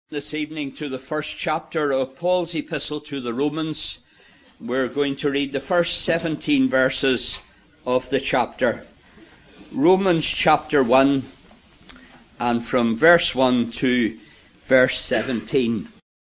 This evening to the first chapter of Paul's epistle to the Romans. We're going to read the first 17 verses of the chapter. Romans chapter 1 and from verse 1 to verse 17.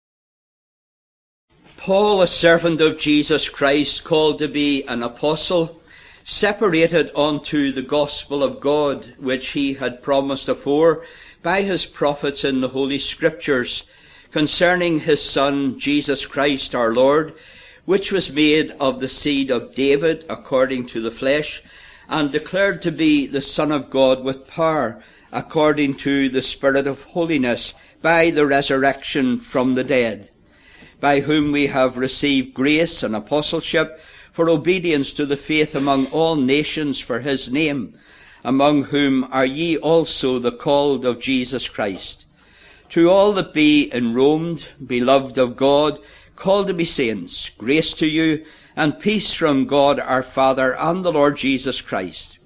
Paul, a servant of Jesus Christ, called to be an apostle, separated unto the gospel of God, which he had promised afore by his prophets in the Holy Scriptures, concerning his Son, Jesus Christ our Lord, which was made of the seed of David according to the flesh, and declared to be the Son of God with power, according to the Spirit of holiness, by the resurrection from the dead, by whom we have received grace and apostleship for obedience to the faith among all nations for his name, among whom are ye also the called of Jesus Christ. To all that be enroamed, beloved of God, called to be saints, grace to you, and peace from God our Father and the Lord Jesus Christ.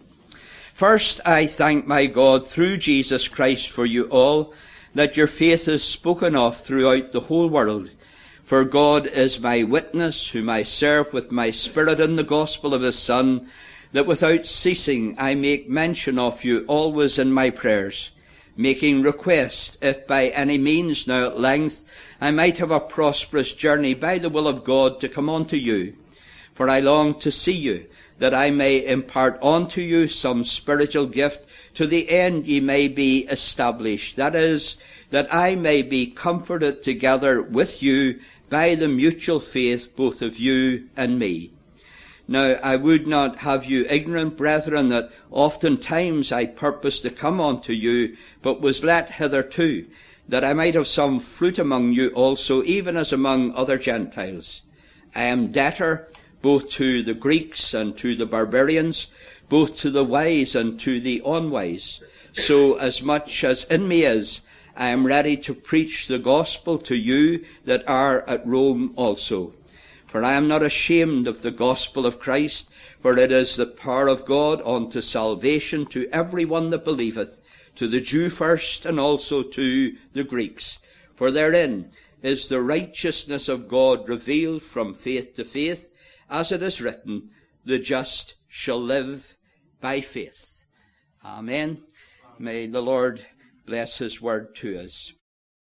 First I thank my God through Jesus Christ for you all, that your faith is spoken of throughout the whole world. For God is my witness, whom I serve with my spirit in the gospel of his Son, that without ceasing I make mention of you always in my prayers, making request, if by any means now at length I might have a prosperous journey by the will of God to come unto you. For I long to see you, that I may impart unto you some spiritual gift, to the end ye may be established, that is, that I may be comforted together with you by the mutual faith both of you and me. Now I would not have you ignorant, brethren, that oftentimes I purposed to come unto you, but was let hitherto, that I might have some fruit among you also, even as among other Gentiles. I am debtor both to the Greeks and to the barbarians, both to the wise and to the unwise. So as much as in me is, I am ready to preach the gospel to you that are at Rome also. For I am not ashamed of the gospel of Christ, for it is the power of God unto salvation to every one that believeth, to the Jew first, and also to the Greeks. For therein is the righteousness of God revealed from faith to faith, as it is written, the just shall live by faith. Amen. May the Lord bless his word to us.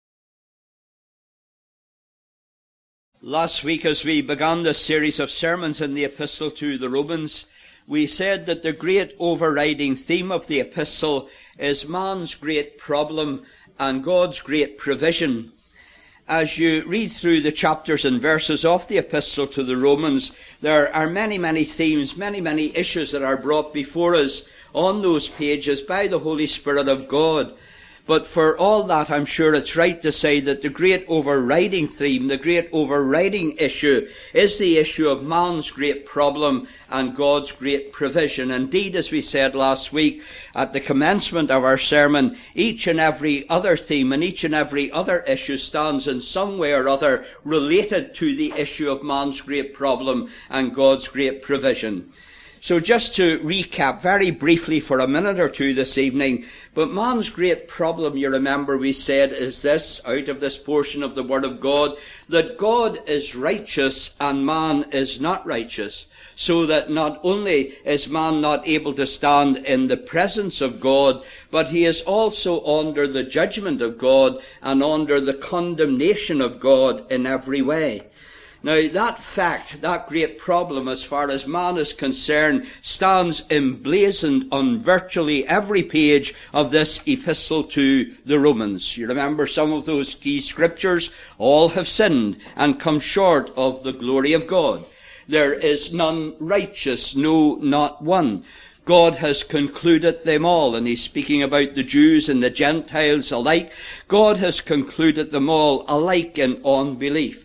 Last week, as we began this series of sermons in the epistle to the Romans, we said that the great overriding theme of the epistle is man's great problem and God's great provision. As you read through the chapters and verses of the epistle to the Romans, there are many themes, many issues that are brought before us on those pages by the Holy Spirit of God. But for all that, I'm sure it's right to say that the great overriding theme, the great overriding issue, is the issue of man's great problem and God's great provision. Indeed, as we said last week at the commencement of our sermon, each and every other theme and each and every other issue stands in some way or other related to the issue of man's great problem and God's great provision. So just to recap very briefly for a minute or two this evening, but man's great problem, you remember we said, is this, out of this portion of the Word of God, that God is righteous and man is not righteous, so that not only is man not able to stand in the presence of God, but he is also under the judgment of God and under the condemnation of God in every way. Now, that fact, that great problem as far as man is concerned, stands emblazoned on virtually every page of this epistle to the Romans. You remember some of those key scriptures? All have sinned and come short of the glory of God. There is none righteous, no, not one. God has concluded them all, and he's speaking about the Jews and the Gentiles alike. God has concluded them all alike in unbelief.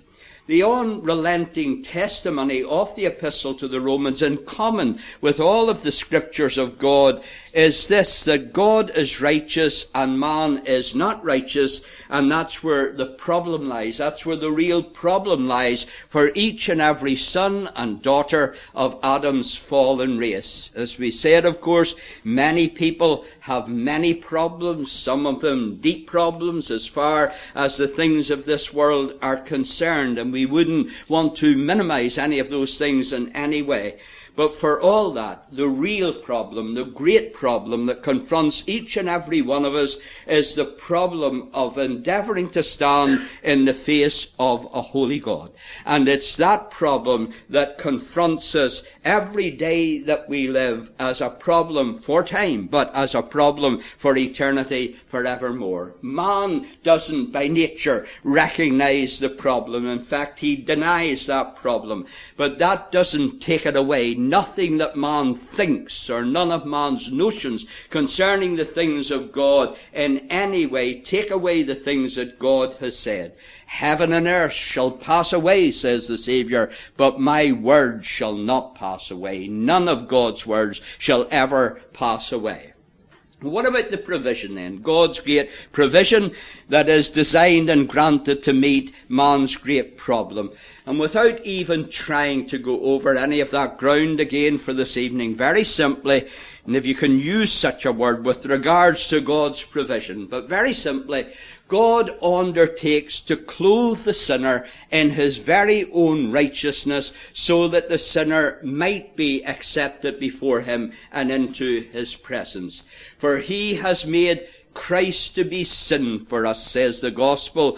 The unrelenting testimony of the epistle to the Romans, in common with all of the scriptures of God, is this, that God is righteous and man is not righteous, and that's where the problem lies. That's where the real problem lies for each and every son and daughter of Adam's fallen race. As we said, of course, many people have many problems, some of them deep problems as far as the things of this world are concerned, and we wouldn't want to minimize any of those things in any way. But for all that, the real problem, the great problem that confronts each and every one of us is the problem of endeavouring to stand in the face of a holy God. And it's that problem that confronts us every day that we live as a problem for time, but as a problem for eternity forevermore. Man doesn't by nature recognize the problem. In fact, he denies that problem. But that doesn't take it away. Nothing that man thinks or none of man's notions concerning the things of God in any way take away the things that God has said. Heaven and earth shall pass away, says the Saviour, but my word shall not pass away. None of God's words shall ever pass away. What about the provision then? God's great provision that is designed and granted to meet man's great problem. And without even trying to go over any of that ground again for this evening, very simply, and if you can use such a word with regards to God's provision, but very simply, God undertakes to clothe the sinner in his very own righteousness so that the sinner might be accepted before him and into his presence. For he has made Christ to be sin for us, says the gospel.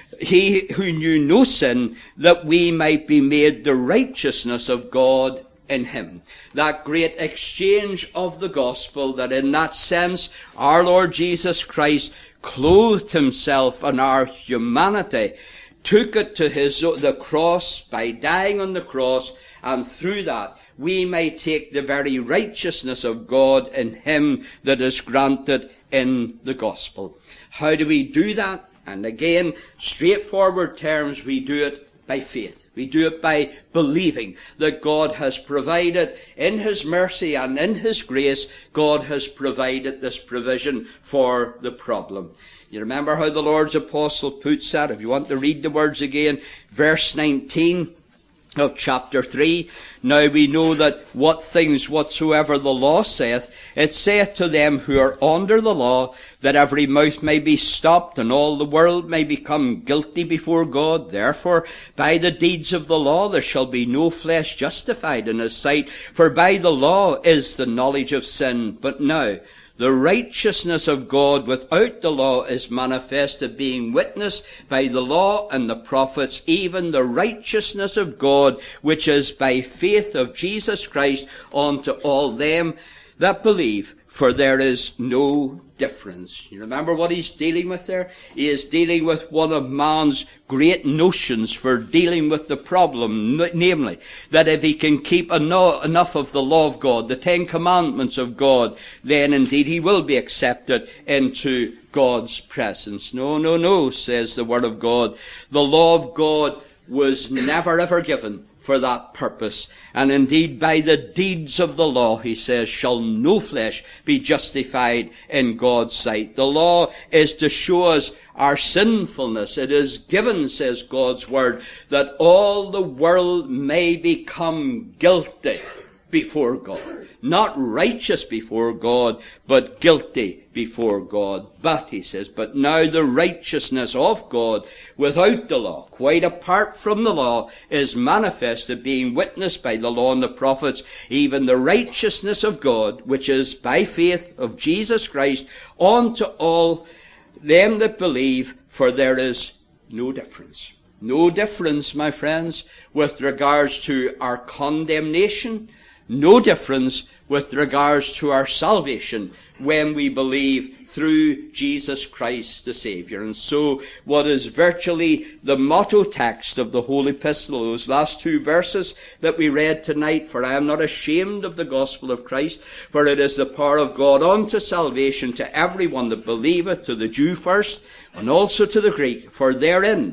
He who knew no sin, that we might be made the righteousness of God in him. That great exchange of the gospel, that in that sense our Lord Jesus Christ clothed himself in our humanity, took it to the cross by dying on the cross, and through that we may take the very righteousness of God in him that is granted in the gospel. How do we do that? And again, straightforward terms, we do it by faith. We do it by believing that God has provided in his mercy and in his grace, God has provided this provision for the problem. You remember how the Lord's apostle puts that? If you want to read the words again, verse 19 of chapter 3. Now we know that what things whatsoever the law saith, it saith to them who are under the law, that every mouth may be stopped, and all the world may become guilty before God. Therefore, by the deeds of the law there shall be no flesh justified in his sight, for by the law is the knowledge of sin. But now, the righteousness of God without the law is manifested, being witnessed by the law and the prophets, even the righteousness of God, which is by faith of Jesus Christ unto all them that believe. For there is no difference. You remember what he's dealing with there? He is dealing with one of man's great notions for dealing with the problem, namely, that if he can keep enough of the law of God, the 10 Commandments of God, then indeed he will be accepted into God's presence. No, says the Word of God. The law of God was never ever given for that purpose. And indeed, by the deeds of the law, he says, shall no flesh be justified in God's sight. The law is to show us our sinfulness. It is given, says God's word, that all the world may become guilty before God. Not righteous before God, but guilty before God. But, he says, but now the righteousness of God without the law, quite apart from the law, is manifested, being witnessed by the law and the prophets, even the righteousness of God, which is by faith of Jesus Christ, unto all them that believe, for there is no difference. No difference, my friends, with regards to our condemnation. No difference with regards to our salvation when we believe through Jesus Christ the Saviour. And so what is virtually the motto text of the whole epistle, those last 2 verses that we read tonight, for I am not ashamed of the gospel of Christ, for it is the power of God unto salvation to everyone that believeth, to the Jew first, and also to the Greek. For therein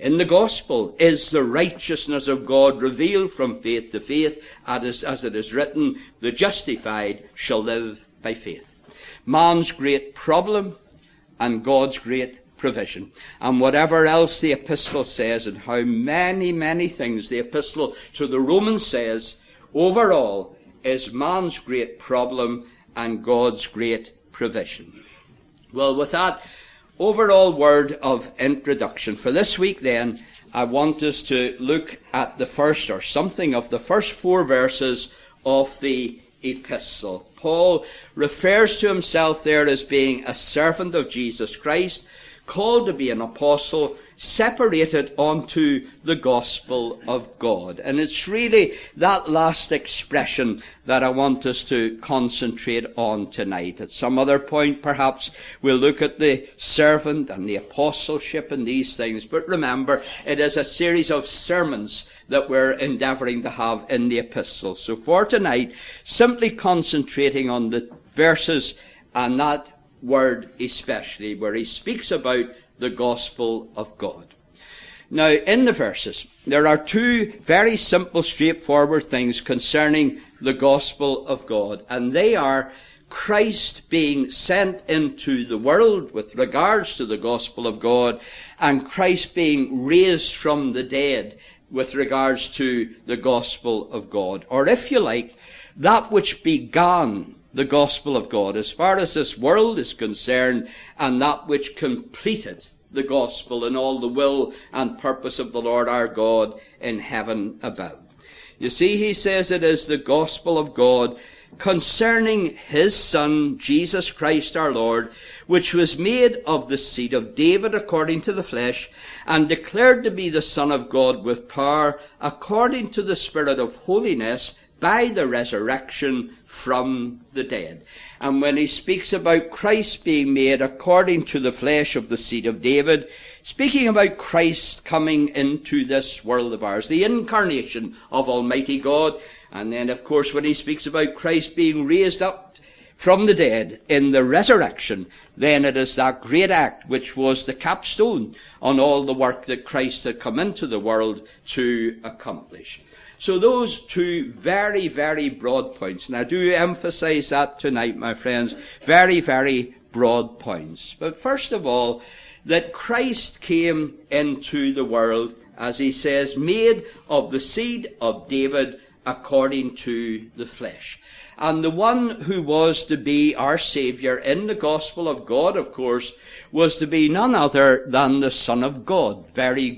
in the gospel is the righteousness of God revealed from faith to faith, as it is written, the justified shall live by faith. Man's great problem and God's great provision. And whatever else the epistle says, and how many, many things the epistle to the Romans says, overall is man's great problem and God's great provision. Well, with that overall word of introduction, for this week then, I want us to look at the first, or something of the first 4 verses of the epistle. Paul refers to himself there as being a servant of Jesus Christ, called to be an apostle, separated unto the gospel of God. And it's really that last expression that I want us to concentrate on tonight. At some other point, perhaps, we'll look at the servant and the apostleship and these things. But remember, it is a series of sermons that we're endeavouring to have in the epistle. So for tonight, simply concentrating on the verses and that word especially, where he speaks about the gospel of God. Now, in the verses, there are 2 very simple, straightforward things concerning the gospel of God, and they are Christ being sent into the world with regards to the gospel of God, and Christ being raised from the dead with regards to the gospel of God. Or if you like, that which began the gospel of God, as far as this world is concerned, and that which completed the gospel in all the will and purpose of the Lord our God in heaven above. You see, he says it is the gospel of God concerning his Son, Jesus Christ our Lord, which was made of the seed of David according to the flesh, and declared to be the Son of God with power, according to the Spirit of holiness, by the resurrection from the dead. And when he speaks about Christ being made according to the flesh of the seed of David, speaking about Christ coming into this world of ours, the incarnation of Almighty God. And then, of course, when he speaks about Christ being raised up from the dead in the resurrection, then it is that great act which was the capstone on all the work that Christ had come into the world to accomplish. So those 2 very, very broad points, and I do emphasize that tonight, my friends, very, very broad points. But first of all, that Christ came into the world, as he says, made of the seed of David according to the flesh. And the one who was to be our Saviour in the gospel of God, of course, was to be none other than the Son of God of very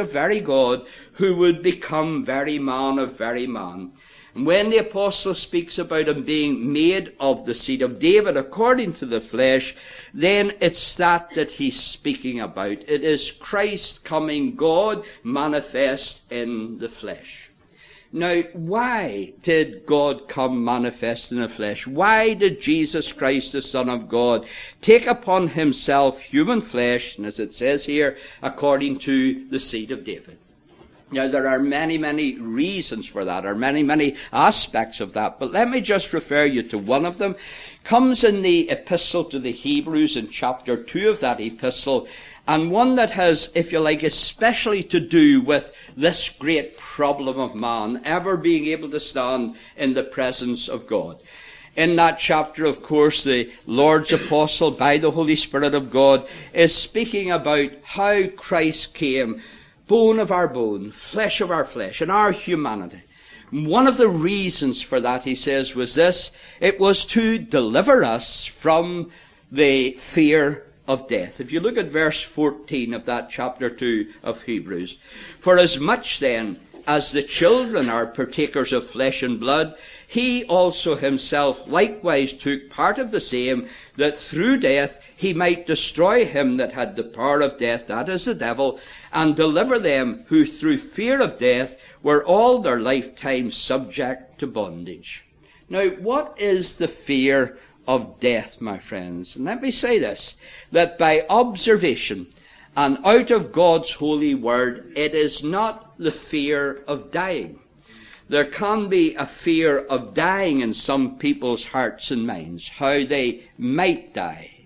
God, who would become very man of very man. And when the apostle speaks about him being made of the seed of David according to the flesh, then it's that he's speaking about. It is Christ coming, God manifest in the flesh. Now, why did God come manifest in the flesh? Why did Jesus Christ, the Son of God, take upon himself human flesh, and as it says here, according to the seed of David? Now, there are many, many reasons for that, or many, many aspects of that, but let me just refer you to one of them. Comes in the epistle to the Hebrews in chapter 2 of that epistle, and one that has, if you like, especially to do with this great problem of man ever being able to stand in the presence of God. In that chapter, of course, the Lord's apostle, by the Holy Spirit of God, is speaking about how Christ came, bone of our bone, flesh of our flesh, in our humanity. One of the reasons for that, he says, was this: it was to deliver us from the fear of death. If you look at verse 14 of that chapter 2 of Hebrews, for as much then as the children are partakers of flesh and blood, he also himself likewise took part of the same, that through death he might destroy him that had the power of death, that is the devil, and deliver them who through fear of death were all their lifetime subject to bondage. Now, what is the fear of death, my friends? And let me say this, that by observation and out of God's holy word, it is not the fear of dying. There can be a fear of dying in some people's hearts and minds, how they might die.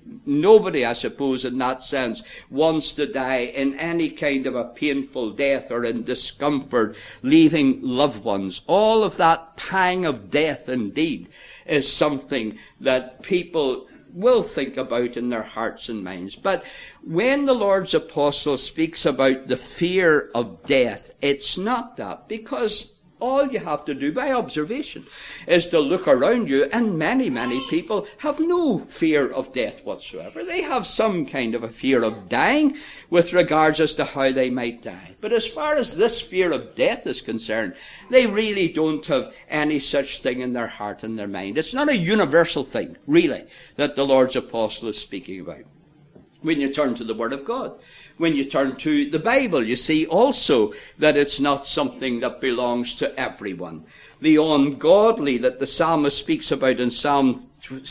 Nobody, I suppose, in that sense, wants to die in any kind of a painful death or in discomfort, leaving loved ones. All of that pang of death, indeed, is something that people will think about in their hearts and minds. But when the Lord's apostle speaks about the fear of death, it's not that, because all you have to do by observation is to look around you, and many, many people have no fear of death whatsoever. They have some kind of a fear of dying with regards as to how they might die. But as far as this fear of death is concerned, they really don't have any such thing in their heart and their mind. It's not a universal thing, really, that the Lord's apostle is speaking about. When you turn to the Word of God, when you turn to the Bible, you see also that it's not something that belongs to everyone. The ungodly that the psalmist speaks about in Psalm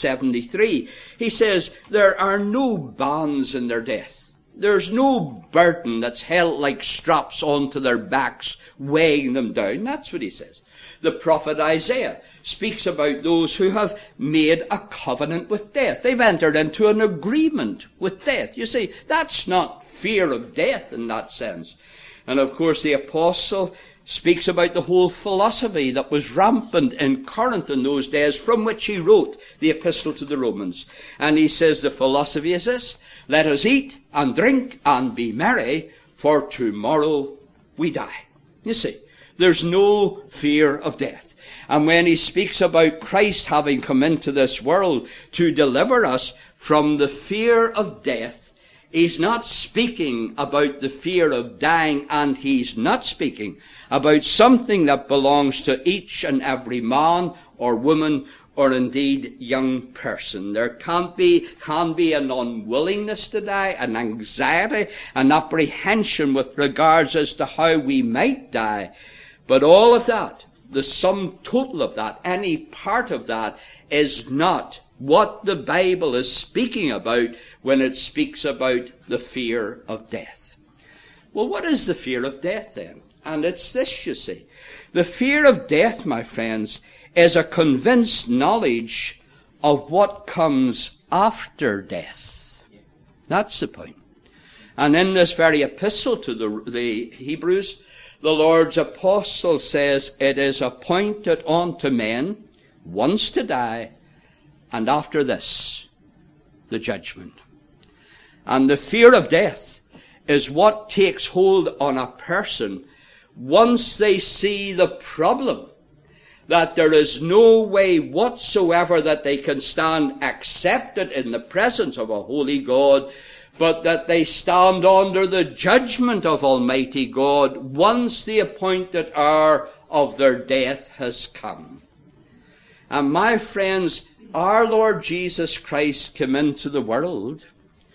73, he says, there are no bonds in their death. There's no burden that's held like straps onto their backs, weighing them down. That's what he says. The prophet Isaiah speaks about those who have made a covenant with death. They've entered into an agreement with death. You see, that's not fear of death in that sense. And of course the apostle speaks about the whole philosophy that was rampant in Corinth in those days, from which he wrote the epistle to the Romans. And he says the philosophy is this: let us eat and drink and be merry, for tomorrow we die. You see, there's no fear of death. And when he speaks about Christ having come into this world to deliver us from the fear of death, he's not speaking about the fear of dying, and he's not speaking about something that belongs to each and every man or woman or indeed young person. There can be an unwillingness to die, an anxiety, an apprehension with regards as to how we might die. But all of that, the sum total of that, any part of that, is not what the Bible is speaking about when it speaks about the fear of death. Well, what is the fear of death then? And it's this, you see. The fear of death, my friends, is a convinced knowledge of what comes after death. That's the point. And in this very epistle to the Hebrews, the Lord's apostle says, it is appointed unto men once to die, and after this, the judgment. And the fear of death is what takes hold on a person once they see the problem, that there is no way whatsoever that they can stand accepted in the presence of a holy God, but that they stand under the judgment of Almighty God once the appointed hour of their death has come. And my friends, our Lord Jesus Christ came into the world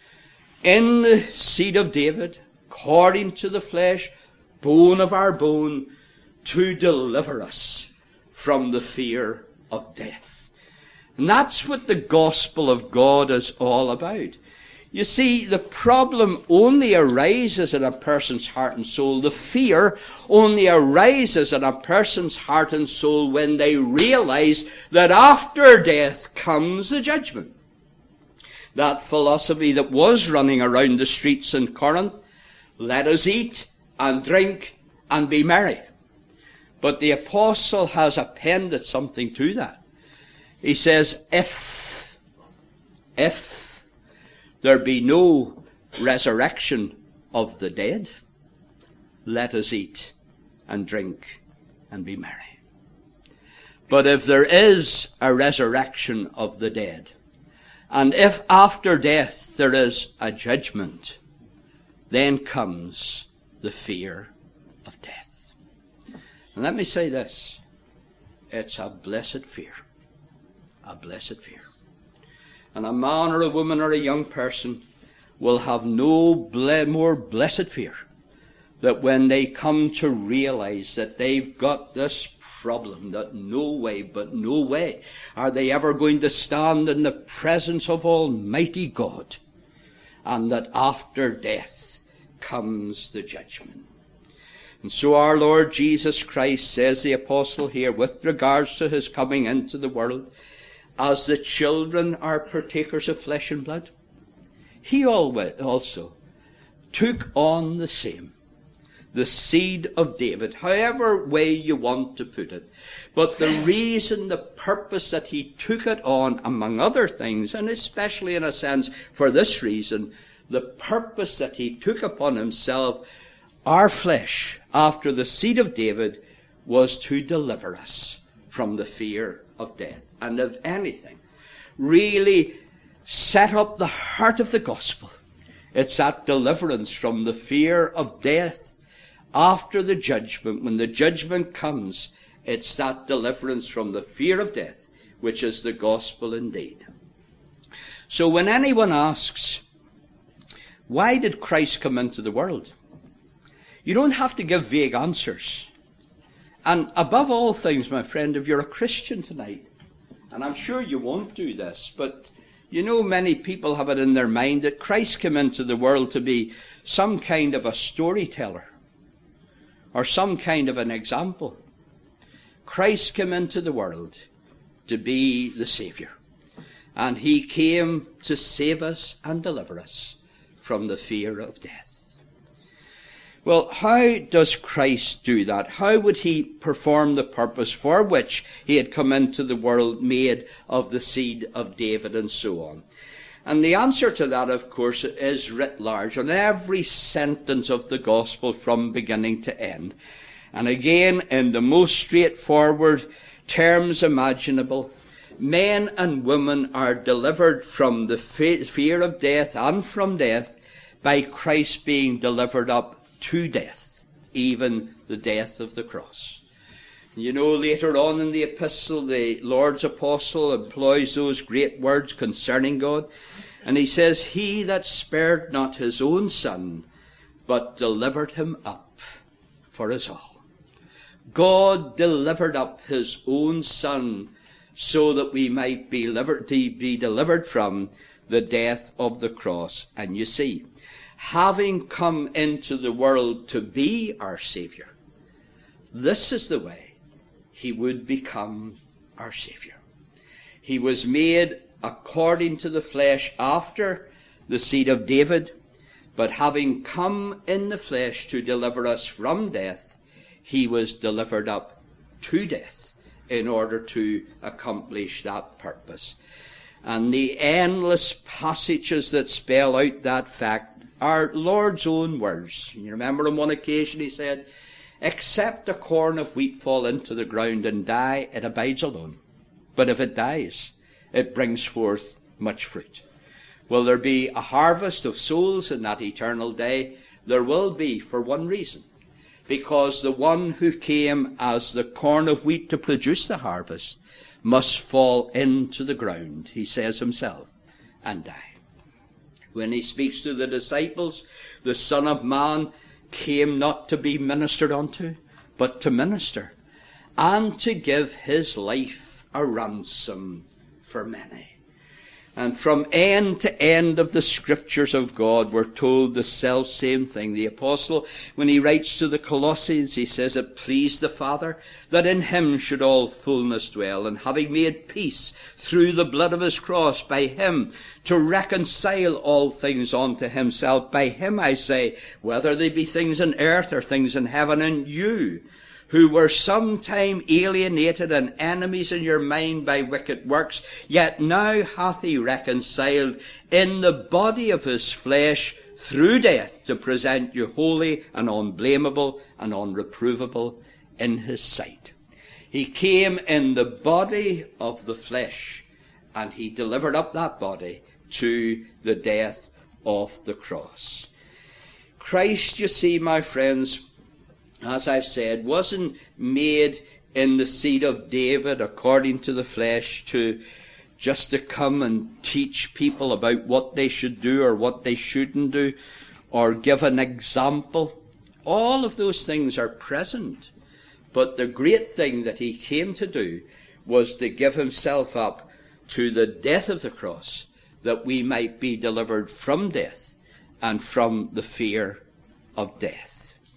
in the seed of David, according to the flesh, bone of our bone, to deliver us from the fear of death. And that's what the gospel of God is all about. You see, the problem only arises in a person's heart and soul. The fear only arises in a person's heart and soul when they realize that after death comes the judgment. That philosophy that was running around the streets in Corinth, let us eat and drink and be merry. But the apostle has appended something to that. He says, if there be no resurrection of the dead, let us eat and drink and be merry. But if there is a resurrection of the dead, and if after death there is a judgment, then comes the fear of death. And let me say this, it's a blessed fear. A blessed fear. And a man or a woman or a young person will have no more blessed fear that when they come to realize that they've got this problem, that no way are they ever going to stand in the presence of Almighty God, and that after death comes the judgment. And so our Lord Jesus Christ, says the apostle here, with regards to his coming into the world, as the children are partakers of flesh and blood, he also took on the same, the seed of David, however way you want to put it. But the reason, the purpose that he took it on, among other things, and especially in a sense for this reason, the purpose that he took upon himself, our flesh, after the seed of David, was to deliver us from the fear of death. And if anything really set up the heart of the gospel, it's that deliverance from the fear of death after the judgment. When the judgment comes, it's that deliverance from the fear of death, which is the gospel indeed. So when anyone asks, why did Christ come into the world? You don't have to give vague answers. And above all things, my friend, if you're a Christian tonight, and I'm sure you won't do this, but you know many people have it in their mind that Christ came into the world to be some kind of a storyteller or some kind of an example. Christ came into the world to be the Saviour. And he came to save us and deliver us from the fear of death. Well, how does Christ do that? How would he perform the purpose for which he had come into the world, made of the seed of David and so on? And the answer to that, of course, is writ large on every sentence of the gospel from beginning to end. And again, in the most straightforward terms imaginable, men and women are delivered from the fear of death and from death by Christ being delivered up to death, even the death of the cross. You know, later on in the epistle, the Lord's apostle employs those great words concerning God, and he says, he that spared not his own son, but delivered him up for us all. God delivered up his own son so that we might be delivered from the death of the cross. And you see, having come into the world to be our Saviour, this is the way he would become our Saviour. He was made according to the flesh after the seed of David, but having come in the flesh to deliver us from death, he was delivered up to death in order to accomplish that purpose. And the endless passages that spell out that fact are Lord's own words. You remember on one occasion he said, except a corn of wheat fall into the ground and die, it abides alone. But if it dies, it brings forth much fruit. Will there be a harvest of souls in that eternal day? There will be, for one reason. Because the one who came as the corn of wheat to produce the harvest must fall into the ground, he says himself, and die. When he speaks to the disciples, the Son of Man came not to be ministered unto, but to minister, and to give his life a ransom for many. And from end to end of the scriptures of God, we're told the self-same thing. The apostle, when he writes to the Colossians, he says, it pleased the Father that in him should all fullness dwell, and having made peace through the blood of his cross, by him to reconcile all things unto himself. By him, I say, whether they be things in earth or things in heaven, and you, who were sometime alienated and enemies in your mind by wicked works, yet now hath he reconciled in the body of his flesh through death, to present you holy and unblameable and unreprovable in his sight. He came in the body of the flesh, and he delivered up that body to the death of the cross. Christ, you see, my friends, as I've said, wasn't made in the seed of David according to the flesh just to come and teach people about what they should do or what they shouldn't do, or give an example. All of those things are present. But the great thing that he came to do was to give himself up to the death of the cross, that we might be delivered from death and from the fear of death.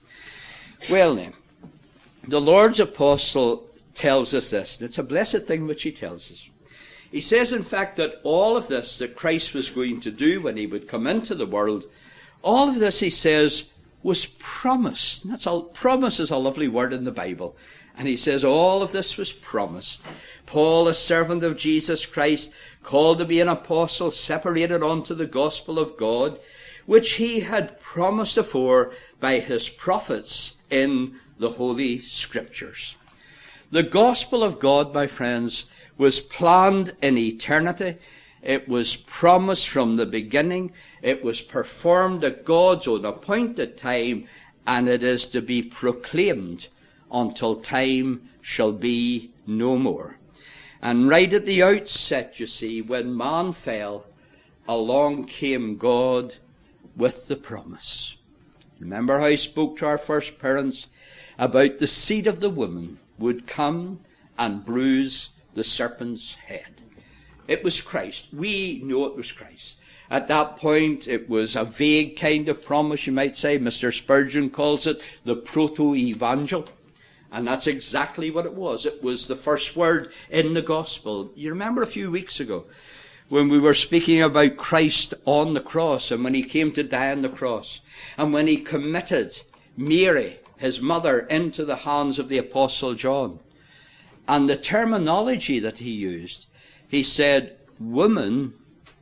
Well then, the Lord's apostle tells us this, and it's a blessed thing which he tells us. He says, in fact, that all of this that Christ was going to do when he would come into the world, all of this, he says, was promised. And promise is a lovely word in the Bible. And he says all of this was promised. Paul, a servant of Jesus Christ, called to be an apostle, separated unto the gospel of God, which he had promised afore by his prophets in the Holy Scriptures. The gospel of God, my friends, was planned in eternity. It was promised from the beginning. It was performed at God's own appointed time, and it is to be proclaimed until time shall be no more. And right at the outset, you see, when man fell, along came God with the promise. Remember how he spoke to our first parents about the seed of the woman would come and bruise the serpent's head. It was Christ. We know it was Christ. At that point, it was a vague kind of promise, you might say. Mr. Spurgeon calls it the proto-evangel. And that's exactly what it was. It was the first word in the gospel. You remember a few weeks ago when we were speaking about Christ on the cross and when he came to die on the cross and when he committed Mary, his mother, into the hands of the Apostle John. And the terminology that he used, he said, "Woman,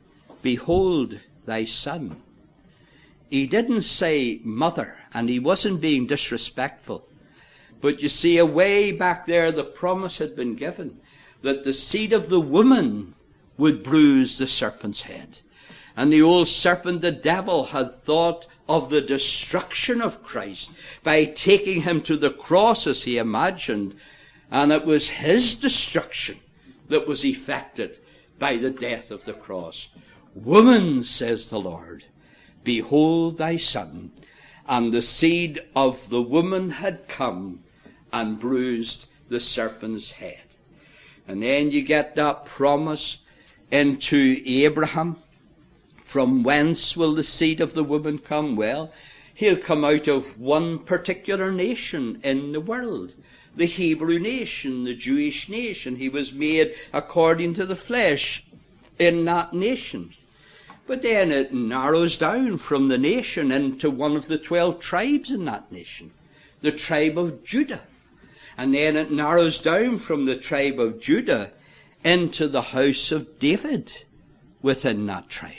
behold thy son." He didn't say mother, and he wasn't being disrespectful. But you see, away back there, the promise had been given that the seed of the woman would bruise the serpent's head. And the old serpent, the devil, had thought of the destruction of Christ by taking him to the cross, as he imagined. And it was his destruction that was effected by the death of the cross. "Woman," says the Lord, "behold thy son." And the seed of the woman had come and bruised the serpent's head. And then you get that promise into Abraham. From whence will the seed of the woman come? Well, he'll come out of one particular nation in the world. The Hebrew nation, the Jewish nation. He was made according to the flesh in that nation. But then it narrows down from the nation into one of the 12 tribes in that nation, the tribe of Judah. And then it narrows down from the tribe of Judah into the house of David within that tribe.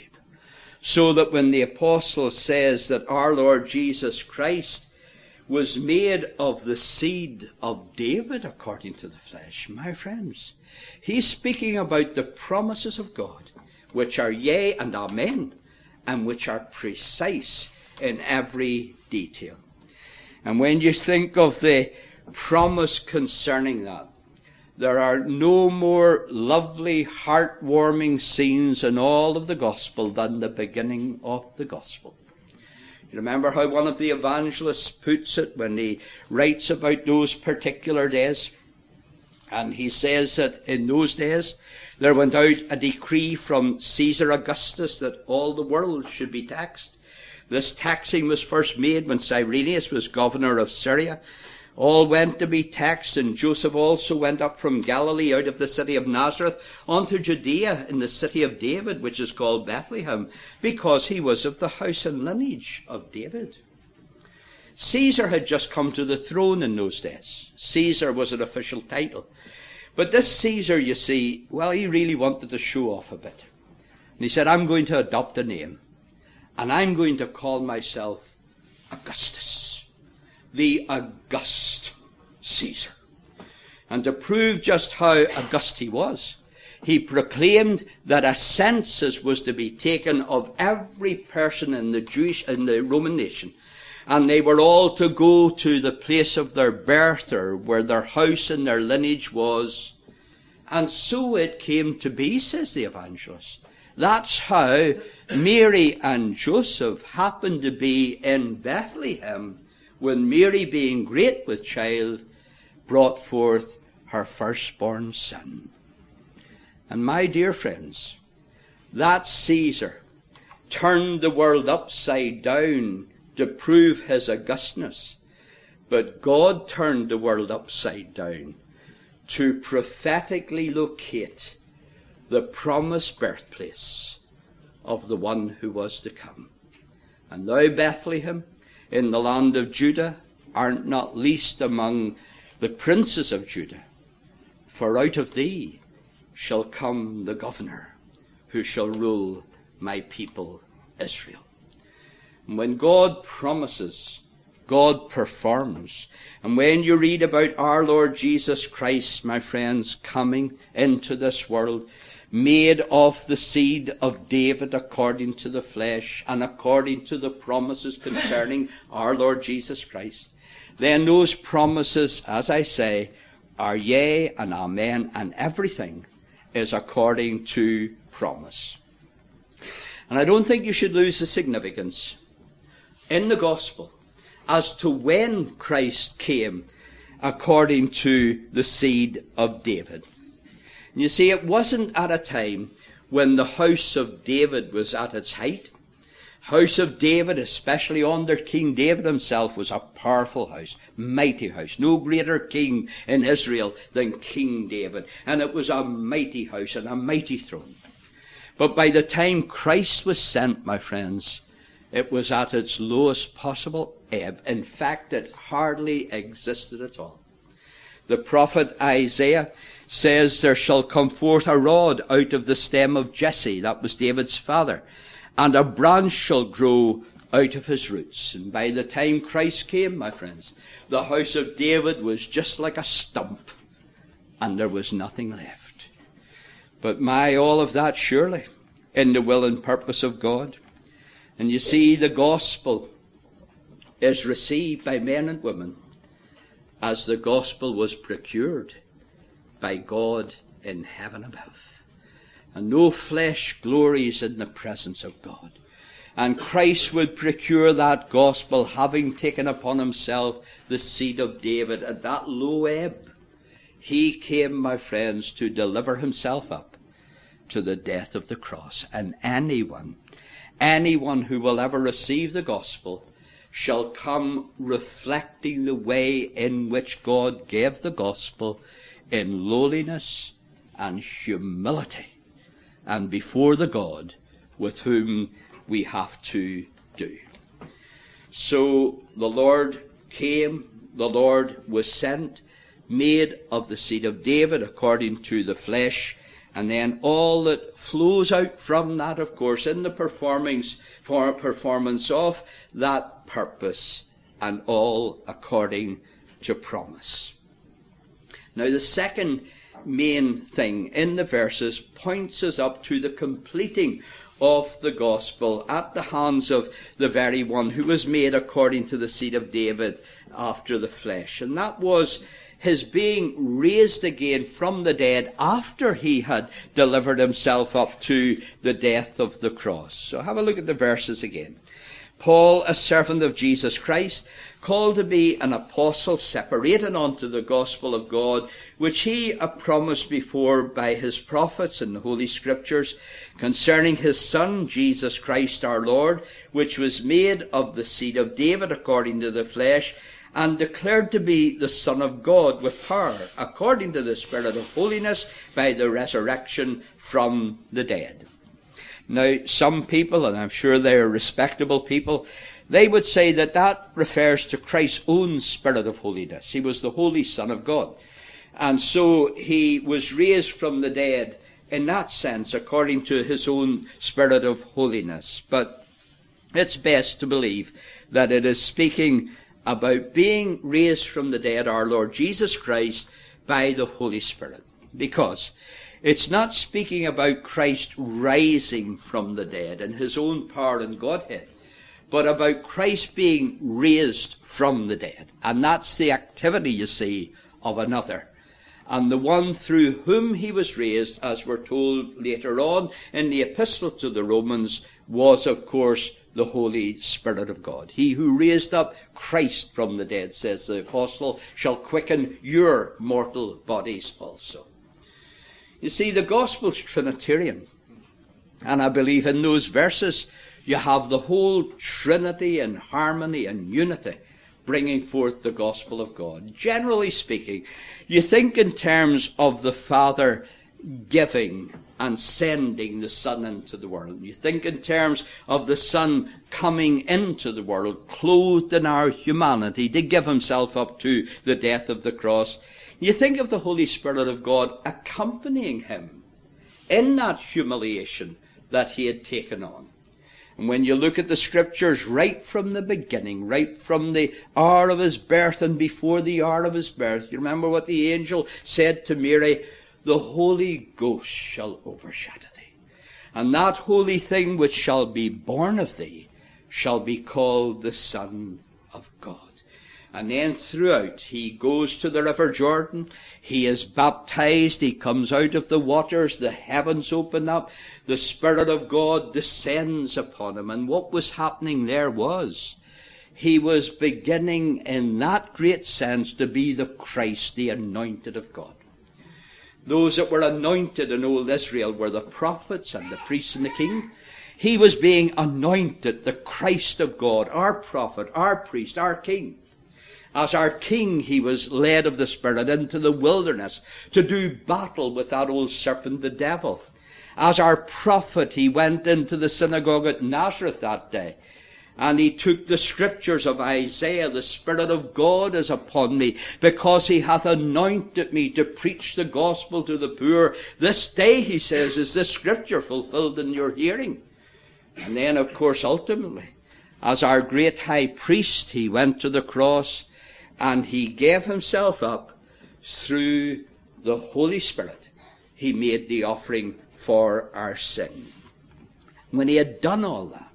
So that when the apostle says that our Lord Jesus Christ was made of the seed of David according to the flesh, my friends, he's speaking about the promises of God, which are yea and amen, and which are precise in every detail. And when you think of the promise concerning that, there are no more lovely, heartwarming scenes in all of the gospel than the beginning of the gospel. You remember how one of the evangelists puts it when he writes about those particular days? And he says that in those days there went out a decree from Caesar Augustus that all the world should be taxed. This taxing was first made when Cyrenius was governor of Syria. All went to be taxed, and Joseph also went up from Galilee out of the city of Nazareth unto Judea in the city of David, which is called Bethlehem, because he was of the house and lineage of David. Caesar had just come to the throne in those days. Caesar was an official title. But this Caesar, you see, well, he really wanted to show off a bit. And he said, "I'm going to adopt a name, and I'm going to call myself Augustus, the August Caesar." And to prove just how august he was, he proclaimed that a census was to be taken of every person in the Roman nation. And they were all to go to the place of their birth, or where their house and their lineage was. And so it came to be, says the evangelist. That's how Mary and Joseph happened to be in Bethlehem when Mary, being great with child, brought forth her firstborn son. And my dear friends, that Caesar turned the world upside down to prove his augustness. But God turned the world upside down to prophetically locate the promised birthplace of the one who was to come. And thou, Bethlehem, in the land of Judah, art not least among the princes of Judah, for out of thee shall come the governor who shall rule my people Israel. And when God promises, God performs. And when you read about our Lord Jesus Christ, my friends, coming into this world, made of the seed of David according to the flesh and according to the promises concerning our Lord Jesus Christ, then those promises, as I say, are yea and amen, and everything is according to promise. And I don't think you should lose the significance in the gospel as to when Christ came according to the seed of David. And you see, it wasn't at a time when the house of David was at its height. House of David, especially under King David himself, was a powerful house, mighty house. No greater king in Israel than King David. And it was a mighty house and a mighty throne. But by the time Christ was sent, my friends, it was at its lowest possible ebb. In fact, it hardly existed at all. The prophet Isaiah says, there shall come forth a rod out of the stem of Jesse, that was David's father, and a branch shall grow out of his roots. And by the time Christ came, my friends, the house of David was just like a stump, and there was nothing left. But all of that surely in the will and purpose of God. And you see, the gospel is received by men and women as the gospel was procured by God in heaven above. And no flesh glories in the presence of God. And Christ would procure that gospel, having taken upon himself the seed of David at that low ebb. He came, my friends, to deliver himself up to the death of the cross. And anyone who will ever receive the gospel shall come reflecting the way in which God gave the gospel in lowliness and humility, and before the God with whom we have to do. So the Lord came, the Lord was sent, made of the seed of David according to the flesh, and then all that flows out from that, of course, in the performance of that purpose, and all according to promise. Now, the second main thing in the verses points us up to the completing of the gospel at the hands of the very one who was made according to the seed of David after the flesh. And that was his being raised again from the dead after he had delivered himself up to the death of the cross. So have a look at the verses again. Paul, a servant of Jesus Christ, called to be an apostle, separated unto the gospel of God, which he had promised before by his prophets in the Holy Scriptures, concerning his Son, Jesus Christ our Lord, which was made of the seed of David according to the flesh, and declared to be the Son of God with power, according to the Spirit of holiness, by the resurrection from the dead. Now, some people, and I'm sure they are respectable people, they would say that that refers to Christ's own Spirit of holiness. He was the Holy Son of God. And so he was raised from the dead in that sense, according to his own Spirit of holiness. But it's best to believe that it is speaking about being raised from the dead, our Lord Jesus Christ, by the Holy Spirit. Because it's not speaking about Christ rising from the dead in his own power and Godhead, but about Christ being raised from the dead. And that's the activity, you see, of another. And the one through whom he was raised, as we're told later on in the epistle to the Romans, was, of course, the Holy Spirit of God. He who raised up Christ from the dead, says the apostle, shall quicken your mortal bodies also. You see, the gospel's Trinitarian. And I believe in those verses you have the whole Trinity in harmony and unity bringing forth the gospel of God. Generally speaking, you think in terms of the Father giving and sending the Son into the world. You think in terms of the Son coming into the world, clothed in our humanity, to give himself up to the death of the cross. You think of the Holy Spirit of God accompanying him in that humiliation that he had taken on. And when you look at the scriptures right from the beginning, right from the hour of his birth and before the hour of his birth, you remember what the angel said to Mary, the Holy Ghost shall overshadow thee. And that holy thing which shall be born of thee shall be called the Son of God. And then throughout, he goes to the river Jordan, he is baptized, he comes out of the waters, the heavens open up, the Spirit of God descends upon him. And what was happening there was, he was beginning in that great sense to be the Christ, the anointed of God. Those that were anointed in old Israel were the prophets and the priests and the king. He was being anointed, the Christ of God, our prophet, our priest, our king. As our king, he was led of the Spirit into the wilderness to do battle with that old serpent, the devil. As our prophet, he went into the synagogue at Nazareth that day, and he took the scriptures of Isaiah. The Spirit of God is upon me, because he hath anointed me to preach the gospel to the poor. This day, he says, is this scripture fulfilled in your hearing. And then, of course, ultimately, as our great high priest, he went to the cross, and he gave himself up through the Holy Spirit. He made the offering for our sin. When he had done all that,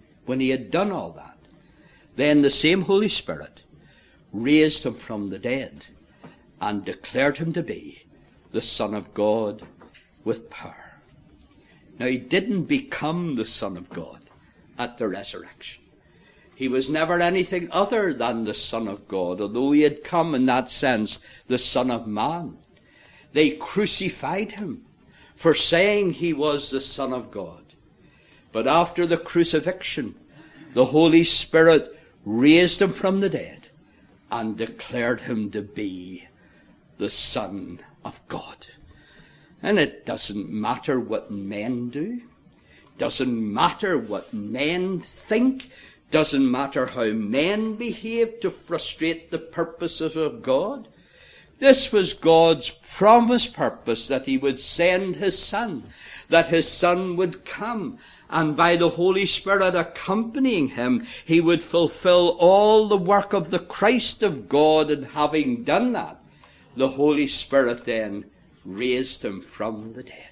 then the same Holy Spirit raised him from the dead and declared him to be the Son of God with power. Now, he didn't become the Son of God at the resurrection. He was never anything other than the Son of God, although he had come in that sense, the Son of Man. They crucified him for saying he was the Son of God. But after the crucifixion, the Holy Spirit raised him from the dead and declared him to be the Son of God. And it doesn't matter what men do, doesn't matter what men think, doesn't matter how men behave to frustrate the purposes of God. This was God's promised purpose, that he would send his Son, that his Son would come, and by the Holy Spirit accompanying him, he would fulfill all the work of the Christ of God. And having done that, the Holy Spirit then raised him from the dead.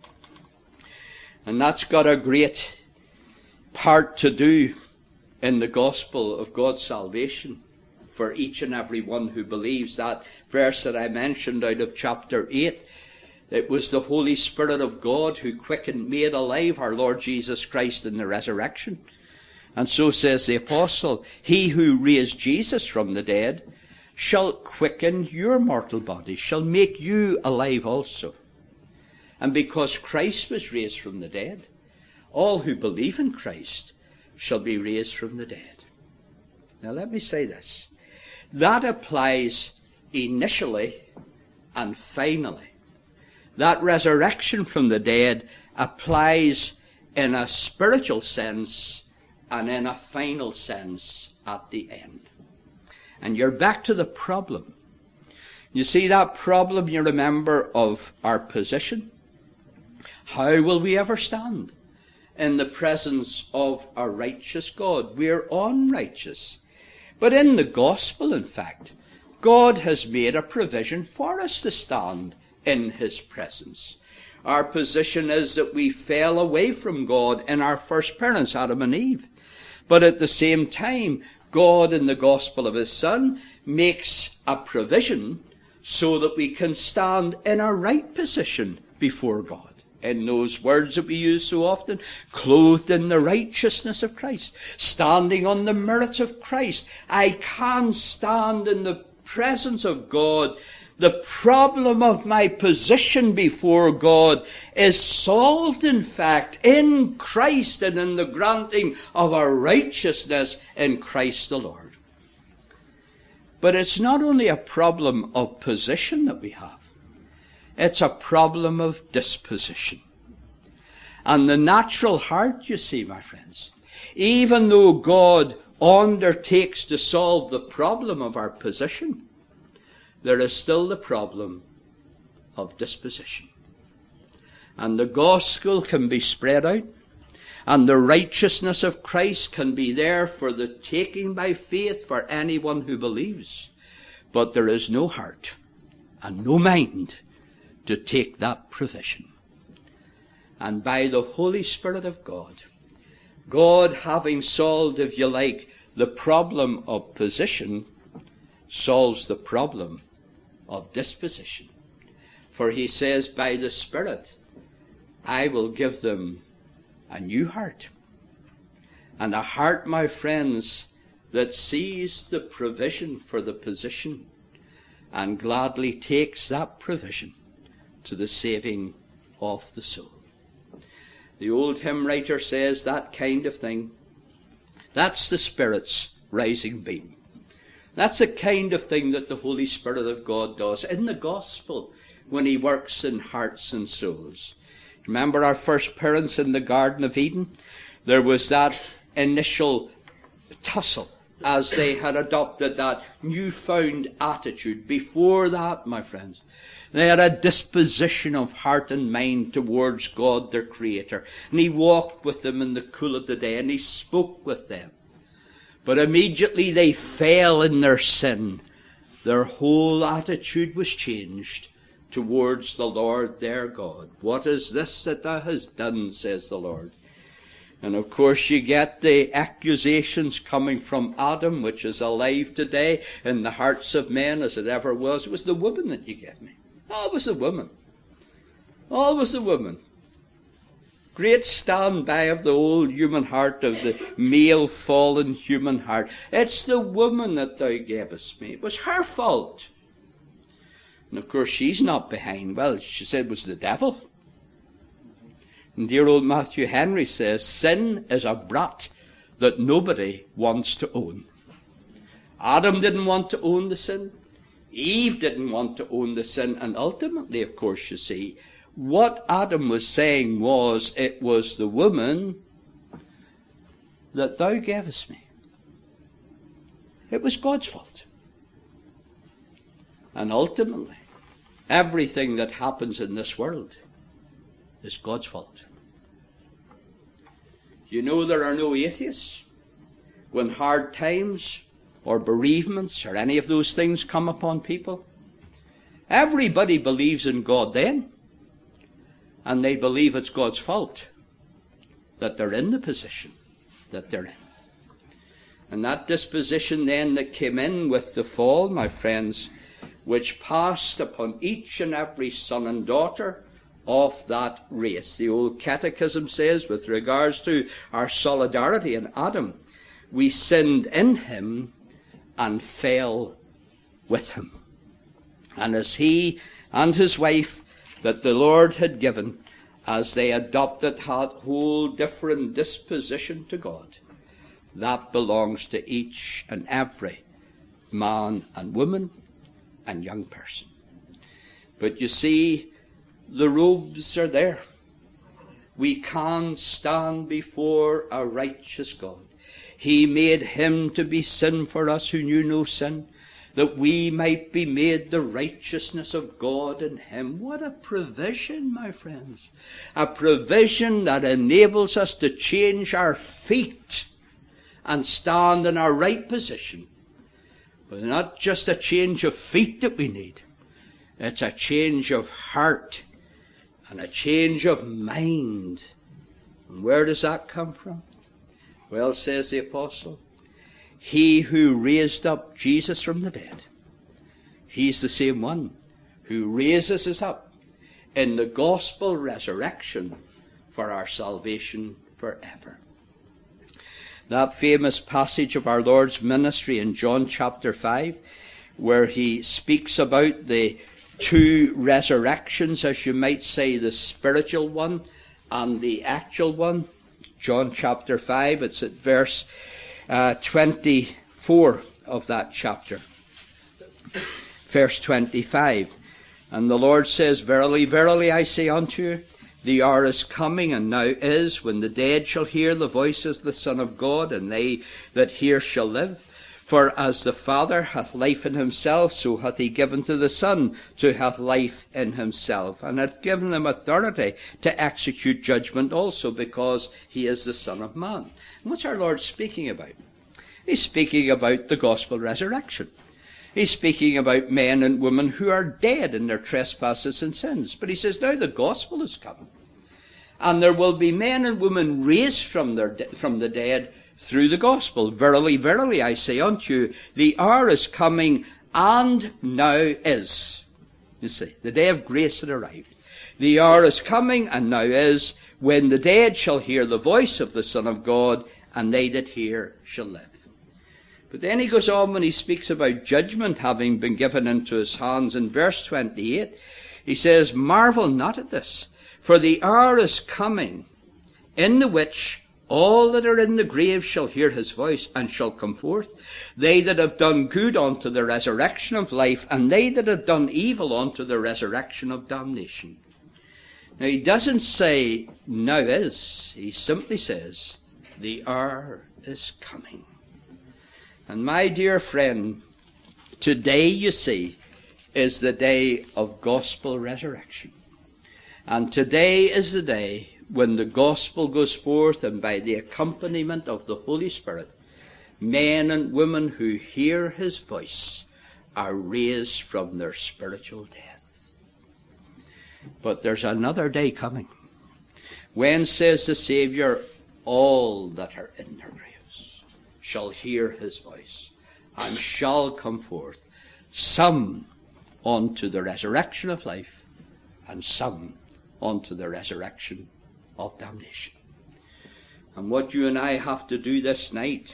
And that's got a great part to do in the gospel of God's salvation for each and every one who believes. That verse that I mentioned out of chapter 8, it was the Holy Spirit of God who quickened, made alive our Lord Jesus Christ in the resurrection. And so says the apostle, he who raised Jesus from the dead shall quicken your mortal body, shall make you alive also. And because Christ was raised from the dead, all who believe in Christ shall be raised from the dead. Now let me say this. That applies initially and finally. That resurrection from the dead applies in a spiritual sense and in a final sense at the end. And you're back to the problem. You see that problem, you remember, of our position? How will we ever stand in the presence of a righteous God? We're unrighteous. But in the gospel, in fact, God has made a provision for us to stand in his presence. Our position is that we fell away from God in our first parents, Adam and Eve. But at the same time, God, in the gospel of his Son, makes a provision so that we can stand in a right position before God. In those words that we use so often, clothed in the righteousness of Christ, standing on the merits of Christ. I can stand in the presence of God. The problem of my position before God is solved, in fact, in Christ and in the granting of our righteousness in Christ the Lord. But it's not only a problem of position that we have. It's a problem of disposition. And the natural heart, you see, my friends, even though God undertakes to solve the problem of our position, there is still the problem of disposition. And the gospel can be spread out, and the righteousness of Christ can be there for the taking by faith for anyone who believes. But there is no heart and no mind to take that provision. And by the Holy Spirit of God, God having solved, if you like, the problem of position, solves the problem of disposition. For he says, by the Spirit, I will give them a new heart. And a heart, my friends, that sees the provision for the position and gladly takes that provision to the saving of the soul. The old hymn writer says that kind of thing, that's the Spirit's rising beam. That's the kind of thing that the Holy Spirit of God does in the gospel when he works in hearts and souls. Remember our first parents in the Garden of Eden? There was that initial tussle as they had adopted that newfound attitude. Before that, my friends, they had a disposition of heart and mind towards God, their Creator. And he walked with them in the cool of the day, and he spoke with them. But immediately they fell in their sin. Their whole attitude was changed towards the Lord their God. What is this that thou hast done, says the Lord. And of course you get the accusations coming from Adam, which is alive today in the hearts of men as it ever was. It was the woman that you gave me. Always the woman. Always the woman. Great standby of the old human heart, of the male fallen human heart. It's the woman that thou gavest me. It was her fault. And of course she's not behind. Well, she said it was the devil. And dear old Matthew Henry says, sin is a brat that nobody wants to own. Adam didn't want to own the sin. Eve didn't want to own the sin. And ultimately, of course, you see, what Adam was saying was, it was the woman that thou gavest me. It was God's fault. And ultimately, everything that happens in this world is God's fault. You know there are no atheists when hard times or bereavements or any of those things come upon people. Everybody believes in God then, and they believe it's God's fault that they're in the position that they're in. And that disposition then that came in with the fall, my friends, which passed upon each and every son and daughter of that race. The old catechism says, with regards to our solidarity in Adam, we sinned in him and fell with him. And as he and his wife that the Lord had given, as they adopted that whole different disposition to God, that belongs to each and every man and woman and young person. But you see, the robes are there. We can stand before a righteous God. He made him to be sin for us who knew no sin, that we might be made the righteousness of God in him. What a provision, my friends. A provision that enables us to change our feet and stand in our right position. But not just a change of feet that we need. It's a change of heart and a change of mind. And where does that come from? Well, says the apostle, he who raised up Jesus from the dead, he's the same one who raises us up in the gospel resurrection for our salvation forever. That famous passage of our Lord's ministry in John chapter 5, where he speaks about the two resurrections, as you might say, the spiritual one and the actual one. John chapter 5, it's at verse 24 of that chapter. Verse 25. And the Lord says, verily, verily, I say unto you, The hour is coming, and now is, when the dead shall hear the voice of the Son of God, and they that hear shall live. For as the Father hath life in himself, so hath he given to the Son to have life in himself, and hath given him authority to execute judgment also, because he is the Son of Man. And what's our Lord speaking about? He's speaking about the gospel resurrection. He's speaking about men and women who are dead in their trespasses and sins. But he says, now the gospel is come. And there will be men and women raised from the dead through the gospel. Verily, verily, I say unto you, the hour is coming, and now is. You see, the day of grace had arrived. The hour is coming, and now is, when the dead shall hear the voice of the Son of God, and they that hear shall live. But then he goes on when he speaks about judgment having been given into his hands. In verse 28, he says, marvel not at this, for the hour is coming, in the which all that are in the grave shall hear his voice, and shall come forth. They that have done good unto the resurrection of life, and they that have done evil unto the resurrection of damnation. Now he doesn't say, now is. He simply says, the hour is coming. And my dear friend, today, you see, is the day of gospel resurrection. And today is the day when the gospel goes forth, and by the accompaniment of the Holy Spirit, men and women who hear his voice are raised from their spiritual death. But there's another day coming, when, says the Saviour, all that are in their graves shall hear his voice, and shall come forth, some unto the resurrection of life, and some unto the resurrection of damnation. And what you and I have to do this night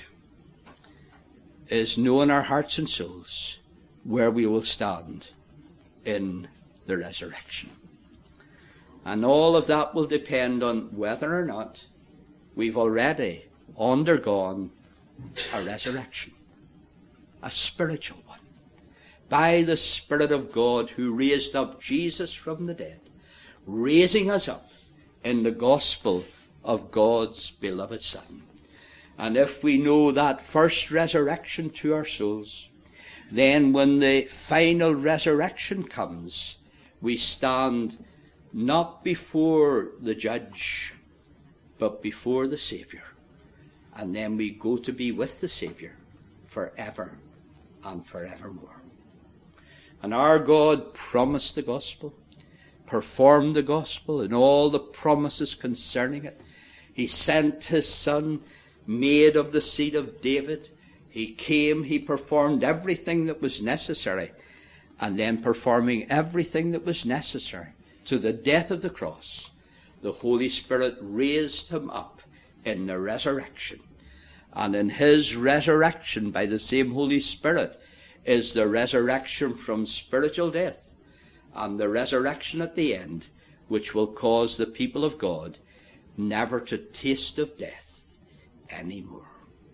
is know in our hearts and souls where we will stand in the resurrection. And all of that will depend on whether or not we've already undergone a resurrection, a spiritual one, by the Spirit of God, who raised up Jesus from the dead, raising us up in the gospel of God's beloved Son. And if we know that first resurrection to our souls, then when the final resurrection comes, we stand not before the judge, but before the Saviour. And then we go to be with the Saviour forever and forevermore. And our God promised the gospel, performed the gospel and all the promises concerning it. He sent his Son, made of the seed of David. He came, he performed everything that was necessary, and then performing everything that was necessary to the death of the cross, the Holy Spirit raised him up in the resurrection. And in his resurrection, by the same Holy Spirit, is the resurrection from spiritual death, and the resurrection at the end, which will cause the people of God never to taste of death anymore.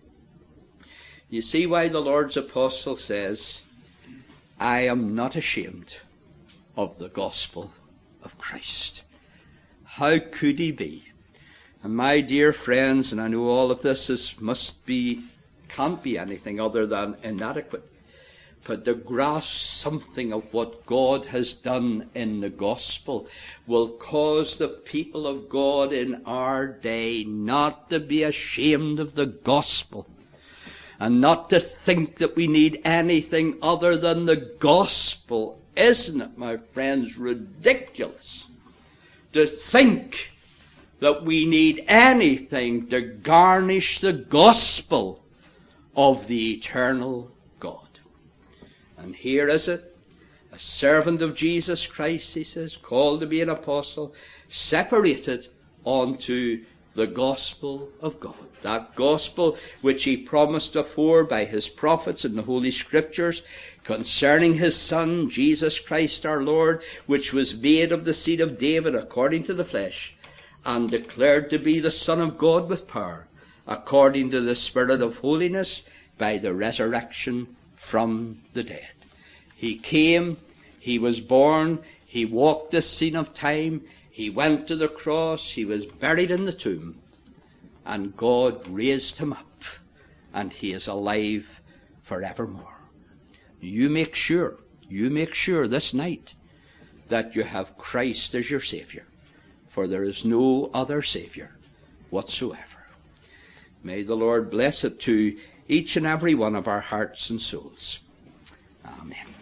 You see why the Lord's apostle says, I am not ashamed of the gospel of Christ. How could he be? And my dear friends, and I know all of this can't be anything other than inadequate, but to grasp something of what God has done in the gospel will cause the people of God in our day not to be ashamed of the gospel, and not to think that we need anything other than the gospel. Isn't it, my friends, ridiculous to think that we need anything to garnish the gospel of the eternal God? And here is it, a servant of Jesus Christ, he says, called to be an apostle, separated unto the gospel of God. That gospel which he promised before by his prophets in the Holy Scriptures concerning his Son, Jesus Christ our Lord, which was made of the seed of David according to the flesh, and declared to be the Son of God with power, according to the Spirit of holiness, by the resurrection from the dead. He came, he was born, he walked this scene of time, He went to the cross, he was buried in the tomb, and God raised him up, and he is alive forevermore. You make sure this night that you have Christ as your Saviour, for there is no other Saviour whatsoever. May the Lord bless it to each and every one of our hearts and souls. Amen.